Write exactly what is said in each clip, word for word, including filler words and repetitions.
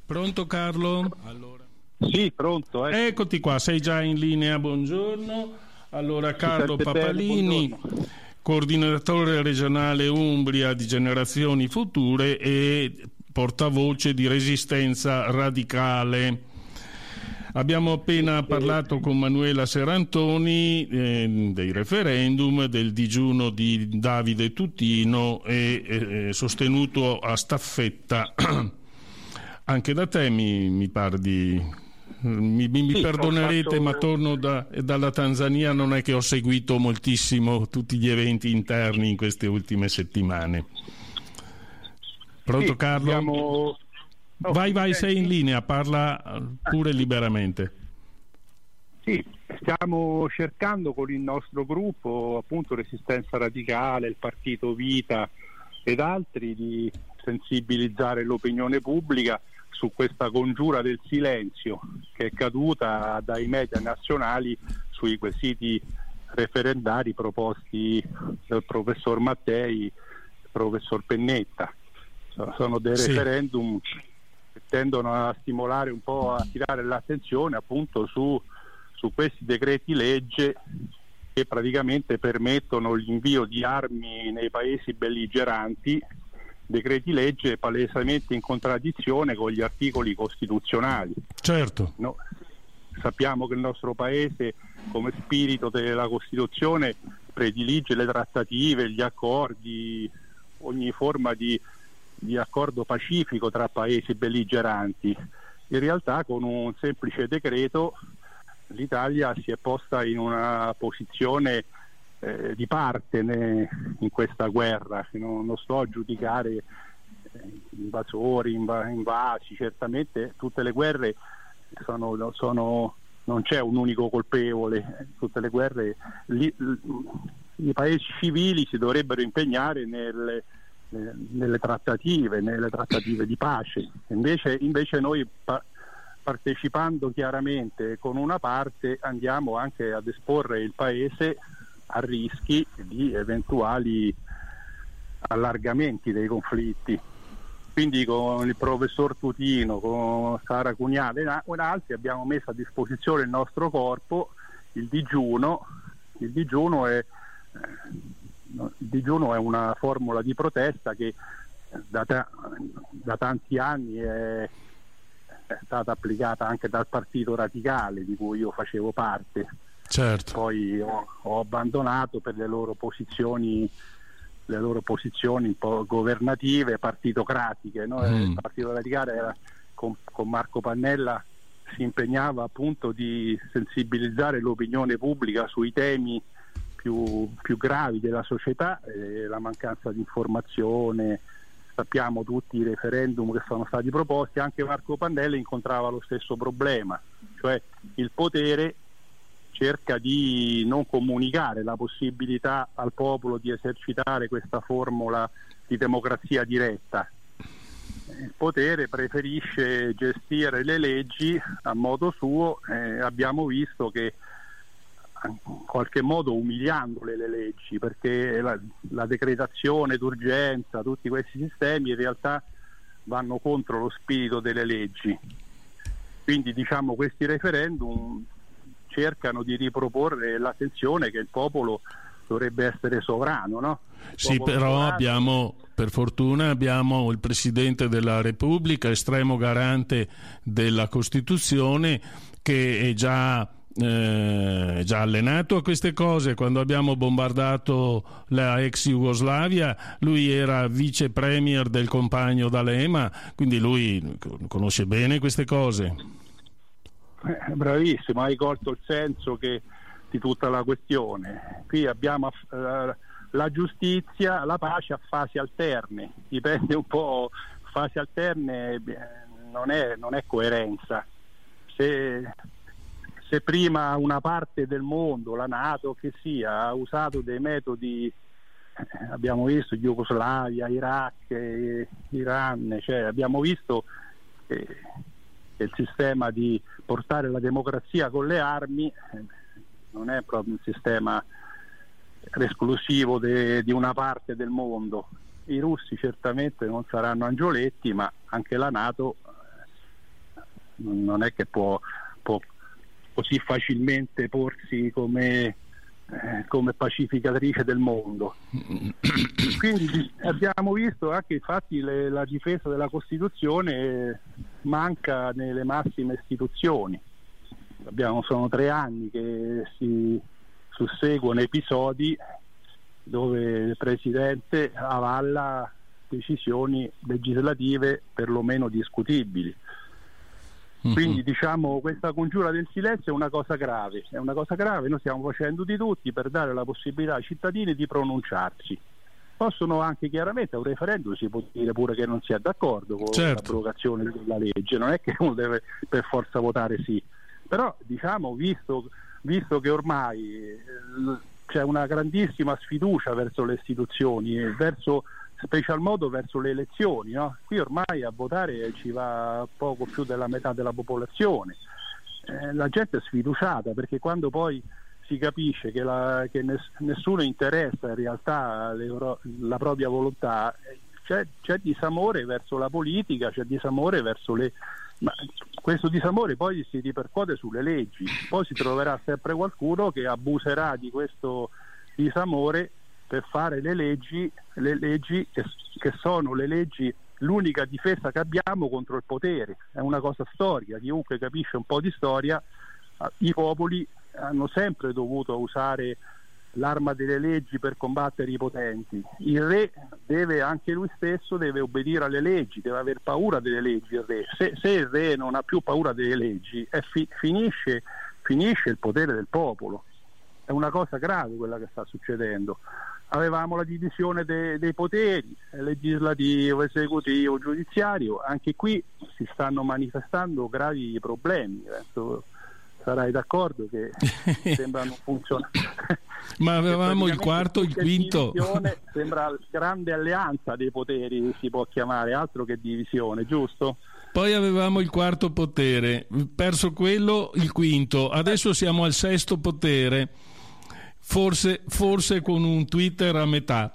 Pronto Carlo? Allora. Sì, pronto. Eh. Eccoti qua, sei già in linea, buongiorno. Allora Carlo Papalini, bene, coordinatore regionale Umbria di Generazioni Future e portavoce di Resistenza Radicale. Abbiamo appena parlato con Manuela Serantoni eh, dei referendum, del digiuno di Davide Tutino e eh, sostenuto a staffetta anche da te, mi, mi pare di... Mi, mi sì, perdonerete, fatto... ma torno da, dalla Tanzania, non è che ho seguito moltissimo tutti gli eventi interni in queste ultime settimane. Pronto sì, Carlo? Abbiamo... Oh, vai, vai, sei in linea, parla pure liberamente. Sì, stiamo cercando con il nostro gruppo, appunto Resistenza Radicale, il Partito Vita ed altri, di sensibilizzare l'opinione pubblica su questa congiura del silenzio che è caduta dai media nazionali sui quesiti referendari proposti dal professor Mattei e professor Pennetta. Sono dei sì. referendum che tendono a stimolare un po', a tirare l'attenzione appunto su, su questi decreti legge che praticamente permettono l'invio di armi nei paesi belligeranti, decreti legge palesemente in contraddizione con gli articoli costituzionali. Certo. No, sappiamo che il nostro paese, come spirito della Costituzione, predilige le trattative, gli accordi, ogni forma di di accordo pacifico tra paesi belligeranti. In realtà con un semplice decreto l'Italia si è posta in una posizione eh, di parte ne, in questa guerra. Non, non sto a giudicare eh, invasori, inv- invasi, certamente tutte le guerre sono, sono non c'è un unico colpevole, tutte le guerre li, i paesi civili si dovrebbero impegnare nel nelle trattative, nelle trattative di pace. Invece, invece noi pa- partecipando chiaramente con una parte andiamo anche ad esporre il paese a rischi di eventuali allargamenti dei conflitti. Quindi con il professor Tutino, con Sara Cuniale e altri abbiamo messo a disposizione il nostro corpo, il digiuno. Il digiuno è Il digiuno è una formula di protesta che da, ta- da tanti anni è, è stata applicata anche dal Partito Radicale, di cui io facevo parte. Certo. Poi ho, ho abbandonato per le loro posizioni le loro posizioni un po' governative, partitocratiche, no? Mm. Il Partito Radicale era, con, con Marco Pannella si impegnava appunto di sensibilizzare l'opinione pubblica sui temi Più, più gravi della società, eh, la mancanza di informazione. Sappiamo tutti i referendum che sono stati proposti, anche Marco Pannella incontrava lo stesso problema, cioè il potere cerca di non comunicare la possibilità al popolo di esercitare questa formula di democrazia diretta. Il potere preferisce gestire le leggi a modo suo, eh, abbiamo visto che in qualche modo umiliandole le leggi, perché la, la decretazione d'urgenza, tutti questi sistemi in realtà vanno contro lo spirito delle leggi. Quindi diciamo questi referendum cercano di riproporre l'attenzione che il popolo dovrebbe essere sovrano, no? Sì, però sovrano... abbiamo, per fortuna abbiamo il Presidente della Repubblica, estremo garante della Costituzione, che è già Eh, già allenato a queste cose. Quando abbiamo bombardato la ex Jugoslavia lui era vice premier del compagno D'Alema, quindi lui conosce bene queste cose. Eh, bravissimo, hai colto il senso che, di tutta la questione. Qui abbiamo eh, la giustizia, la pace a fasi alterne, dipende un po', fasi alterne non è, non è coerenza. Se Se prima una parte del mondo, la NATO che sia, ha usato dei metodi, eh, abbiamo visto Jugoslavia, Iraq, eh, Iran, cioè abbiamo visto eh, che il sistema di portare la democrazia con le armi eh, non è proprio un sistema esclusivo de, di una parte del mondo. I russi certamente non saranno angioletti, ma anche la NATO non è che può, può così facilmente porsi come, eh, come pacificatrice del mondo. Quindi abbiamo visto anche infatti le, la difesa della Costituzione manca nelle massime istituzioni. Abbiamo, sono tre anni che si susseguono episodi dove il Presidente avalla decisioni legislative perlomeno discutibili. Quindi diciamo questa congiura del silenzio è una cosa grave, è una cosa grave, noi stiamo facendo di tutti per dare la possibilità ai cittadini di pronunciarsi. Possono anche chiaramente a un referendum si può dire pure che non si è d'accordo con certo. l'abrogazione della legge, non è che uno deve per forza votare sì, però diciamo visto, visto che ormai eh, c'è una grandissima sfiducia verso le istituzioni, verso special modo verso le elezioni, no? Qui ormai a votare ci va poco più della metà della popolazione, eh, la gente è sfiduciata perché quando poi si capisce che, la, che ness- nessuno interessa in realtà le, la propria volontà, c'è, c'è disamore verso la politica, c'è disamore verso le... ma questo disamore poi si ripercuote sulle leggi, poi si troverà sempre qualcuno che abuserà di questo disamore per fare le leggi, le leggi che, che sono le leggi, l'unica difesa che abbiamo contro il potere. È una cosa storica, chiunque capisce un po' di storia, i popoli hanno sempre dovuto usare l'arma delle leggi per combattere i potenti. Il re deve, anche lui stesso, deve obbedire alle leggi, deve aver paura delle leggi il re. Se, se il re non ha più paura delle leggi, è fi, finisce, finisce il potere del popolo. È una cosa grave quella che sta succedendo. Avevamo la divisione de, dei poteri, legislativo, esecutivo, giudiziario, anche qui si stanno manifestando gravi problemi. Adesso sarai d'accordo che sembrano funzionare. Ma avevamo il quarto, il quinto. Sembra grande alleanza dei poteri, si può chiamare, altro che divisione, giusto? Poi avevamo il quarto potere, perso quello, il quinto, adesso siamo al sesto potere. Forse, forse con un Twitter a metà.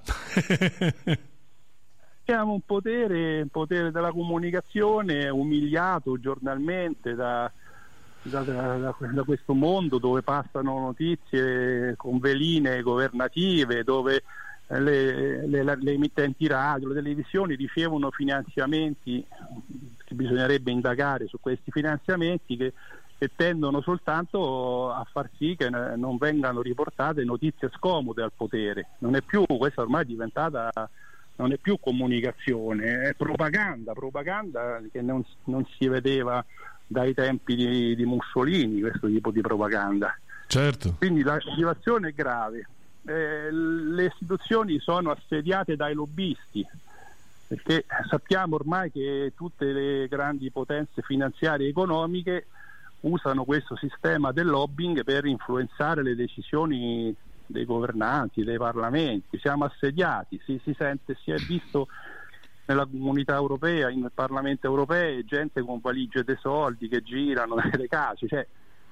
Siamo un potere, un potere della comunicazione umiliato giornalmente da, da, da, da questo mondo dove passano notizie con veline governative, dove le, le, le emittenti radio, le televisioni ricevono finanziamenti, che bisognerebbe indagare su questi finanziamenti che che tendono soltanto a far sì che non vengano riportate notizie scomode al potere. Non è più, questa ormai è diventata, non è più comunicazione, è propaganda, propaganda che non, non si vedeva dai tempi di, di Mussolini, questo tipo di propaganda. Certo. Quindi la situazione è grave. Eh, le istituzioni sono assediate dai lobbisti, perché sappiamo ormai che tutte le grandi potenze finanziarie e economiche usano questo sistema del lobbying per influenzare le decisioni dei governanti, dei parlamenti. Siamo assediati, si, si sente, si è visto nella comunità europea, in Parlamento europeo, gente con valigie dei soldi che girano nelle case. Cioè,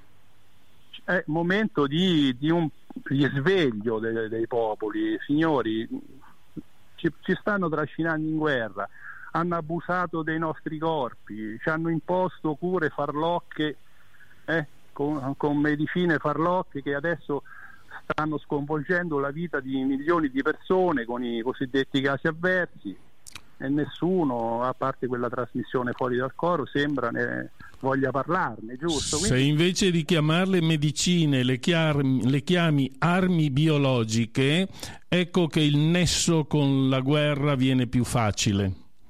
è momento di, di un risveglio dei, dei popoli. Signori, ci, ci stanno trascinando in guerra, hanno abusato dei nostri corpi, ci hanno imposto cure farlocche, Eh, con, con medicine farlocche che adesso stanno sconvolgendo la vita di milioni di persone con i cosiddetti casi avversi, e nessuno, a parte quella trasmissione fuori dal coro, sembra ne voglia parlarne, giusto? Quindi... Se invece di chiamarle medicine le chiami, le chiami armi biologiche, ecco che il nesso con la guerra viene più facile.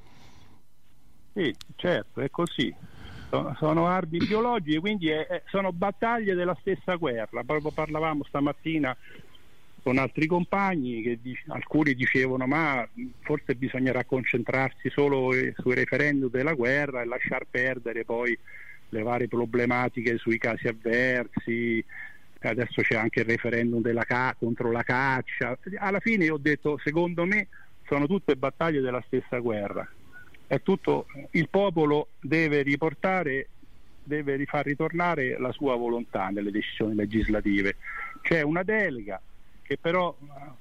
Sì, certo, è così. Sono armi biologiche, quindi è, è, sono battaglie della stessa guerra. Proprio parlavamo stamattina con altri compagni che dic- alcuni dicevano ma forse bisognerà concentrarsi solo sui referendum della guerra e lasciar perdere poi le varie problematiche sui casi avversi. Adesso c'è anche il referendum della ca- contro la caccia. Alla fine io ho detto, secondo me sono tutte battaglie della stessa guerra. È tutto, il popolo deve riportare, deve rifar ritornare la sua volontà nelle decisioni legislative. C'è una delega che però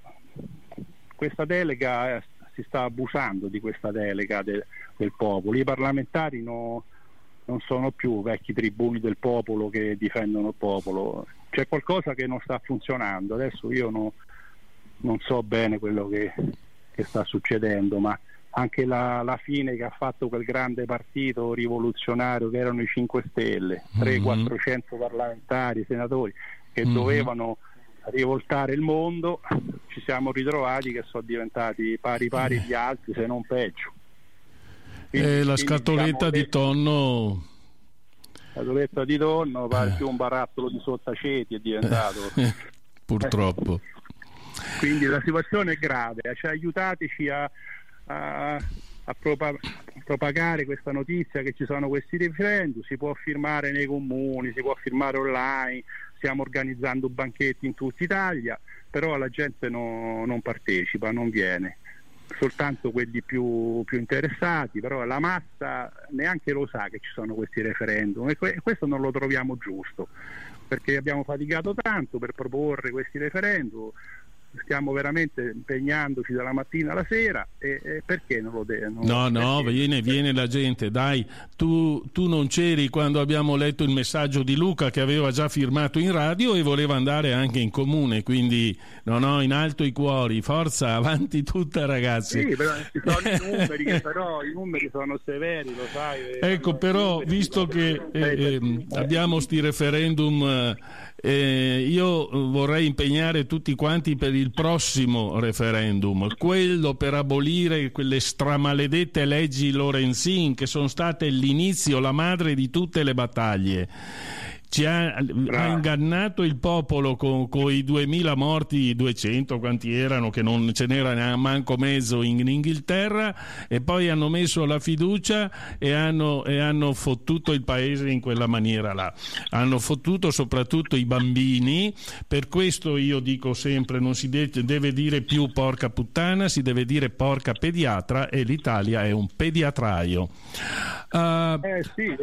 questa delega, si sta abusando di questa delega de, del popolo. I parlamentari no, non sono più vecchi tribuni del popolo che difendono il popolo. C'è qualcosa che non sta funzionando. Adesso io no, non so bene quello che, che sta succedendo, ma anche la, la fine che ha fatto quel grande partito rivoluzionario che erano i cinque Stelle, trecento quattrocento parlamentari, senatori che mm-hmm. dovevano rivoltare il mondo, ci siamo ritrovati che sono diventati pari pari gli altri, se non peggio. Quindi, e la scatoletta diciamo, di tonno la scatoletta di tonno pare più un barattolo di sottaceti è diventato purtroppo. Quindi la situazione è grave, cioè, aiutateci a, a, a propa- propagare questa notizia che ci sono questi referendum. Si può firmare nei comuni, si può firmare online, stiamo organizzando banchetti in tutta Italia, però la gente no, non partecipa, non viene, soltanto quelli più, più interessati, però la massa neanche lo sa che ci sono questi referendum, e que- questo non lo troviamo giusto, perché abbiamo faticato tanto per proporre questi referendum, stiamo veramente impegnandoci dalla mattina alla sera, e, e perché non lo devono? No, no, viene, viene la gente, dai, tu, tu non c'eri quando abbiamo letto il messaggio di Luca che aveva già firmato in radio e voleva andare anche in comune, quindi no, no, in alto i cuori, forza, avanti tutta ragazzi. Sì, però ci sono i numeri, che però i numeri sono severi, lo sai. Ecco, però, visto che eh, eh, abbiamo sti referendum, eh, io vorrei impegnare tutti quanti per il prossimo referendum, quello per abolire quelle stramaledette leggi Lorenzin che sono state l'inizio, la madre di tutte le battaglie. Ci ha, ha ingannato il popolo con, con i duemila morti, duecento quanti erano, che non ce n'era neanche manco mezzo in, in Inghilterra, e poi hanno messo la fiducia e hanno, e hanno fottuto il paese in quella maniera là. Hanno fottuto soprattutto i bambini, per questo io dico sempre non si de- deve dire più porca puttana, si deve dire porca pediatra, e l'Italia è un pediatraio. Uh, eh sì.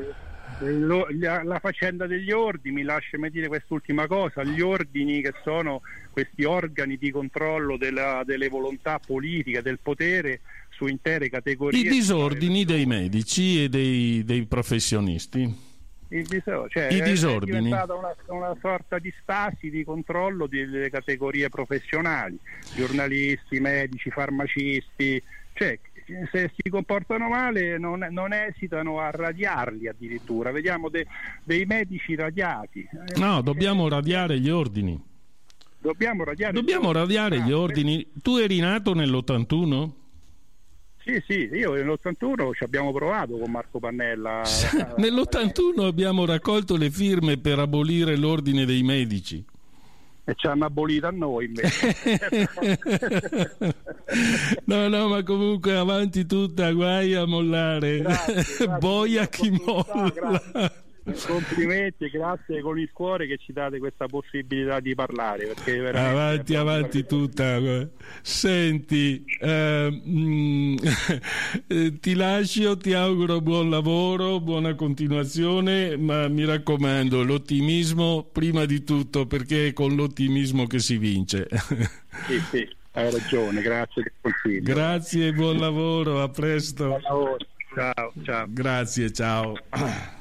La faccenda degli ordini, lasciami dire quest'ultima cosa, gli ordini che sono questi organi di controllo della, delle volontà politiche, del potere su intere categorie. I disordini dei medici e dei, dei professionisti. Il diso- cioè, I disordini. È diventata una, una sorta di stasi di controllo delle categorie professionali, giornalisti, medici, farmacisti, cioè se si comportano male non, non esitano a radiarli addirittura. Vediamo de, dei medici radiati. No, dobbiamo radiare gli ordini. Dobbiamo radiare, dobbiamo gli, radiare ordini. gli ordini. Tu eri nato nell'ottantuno? Sì, sì, io nell'ottantuno ci abbiamo provato con Marco Pannella. Nell'ottantuno abbiamo raccolto le firme per abolire l'ordine dei medici. E ci hanno abolito a noi invece. no no ma comunque avanti tutta, guai a mollare. Grazie, grazie, boia chi molla. Grazie. Complimenti, grazie con il cuore che ci date questa possibilità di parlare, perché avanti avanti tutta. Senti, eh, mm, ti lascio, ti auguro buon lavoro, buona continuazione, ma mi raccomando, l'ottimismo prima di tutto, perché è con l'ottimismo che si vince. Sì, sì, hai ragione, grazie del consiglio. Grazie, buon lavoro, a presto. Buon lavoro. Ciao, ciao. Grazie, ciao.